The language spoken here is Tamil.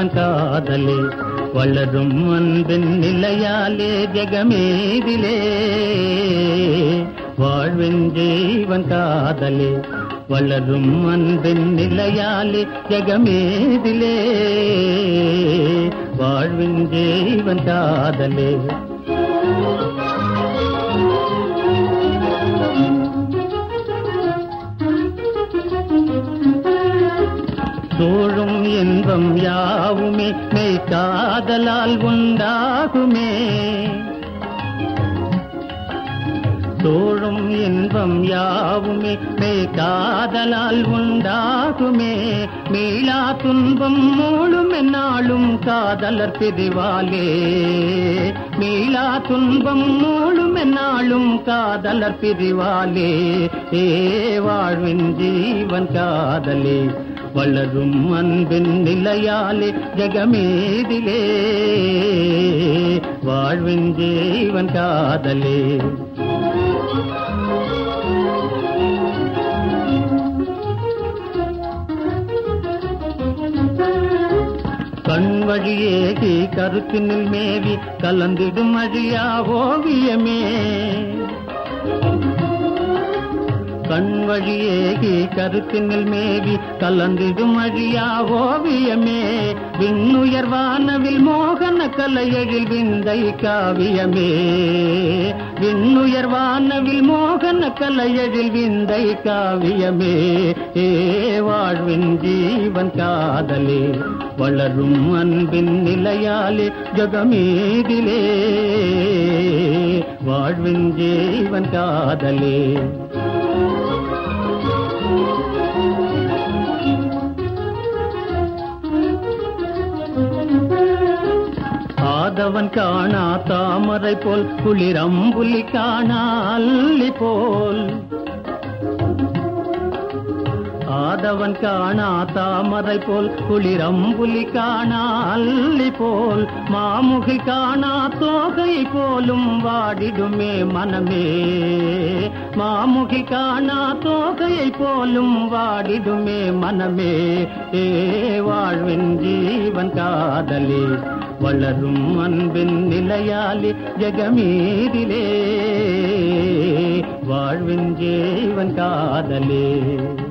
ஜீவன் காதலே வளரும் அன்பின் நிலையாலே ஜெகமேதிலே வாழ்வின் ஜீவன் காதலே வளரும் அன்பின் நிலையாலே ஜெகமேதிலே வாழ்வின் ஜீவன் காதலே சூழும் இன்பம் யாவுமே மெய் காதலால் உண்டாகுமே சூழும் இன்பம் யாவுமே மெய் காதலால் உண்டாகுமே மீளா துன்பம் மூழும் என்னாலும் காதலர் பிரிவாலே மீளா துன்பம் மூழும் என்னாலும் காதலர் பிரிவாலே வாழ்வின் ஜீவன் காதலே வளரும் அன்பின் நிலையாலே ஜெகமேதிலே வாழ்வின் ஜீவன் காதலே கண்வழியேகி கருத்தினில் மேவி கலந்திடும் அழியா ஓவியமே கண்வழியேகி கருத்தினில் மேவி கலந்திடும் அழியா ஓவியமே விண்ணுயர்வானவில் மோகன கலையெழில் விந்தை காவியமே விண்ணுயர்வானவில் மோகன கலையெழில் விந்தை காவியமே வாழ்வின் ஜீவன் காதலே வளரும் அன்பின் நிலையாலே ஜெகமேதிலே வாழ்வின் ஜீவன் காதலே ஆதவன் காணா தாமரை போல் குளிரம்புலி காணா அல்லி போல் ஆதவன் காணா தாமரை போல் குளிரம்புலி காணா அல்லி போல் மாமுகில் காணா தோகை போலும் வாடிடுமே மனமே மாமுகில் காணா தோகையை போலும் வாடிடுமே மனமே வாழ்வின் ஜீவன் காதலே வளரும் அன்பின் நிலையாலே ஜெகமேதிலே வாழ்வின் ஜீவன் காதலே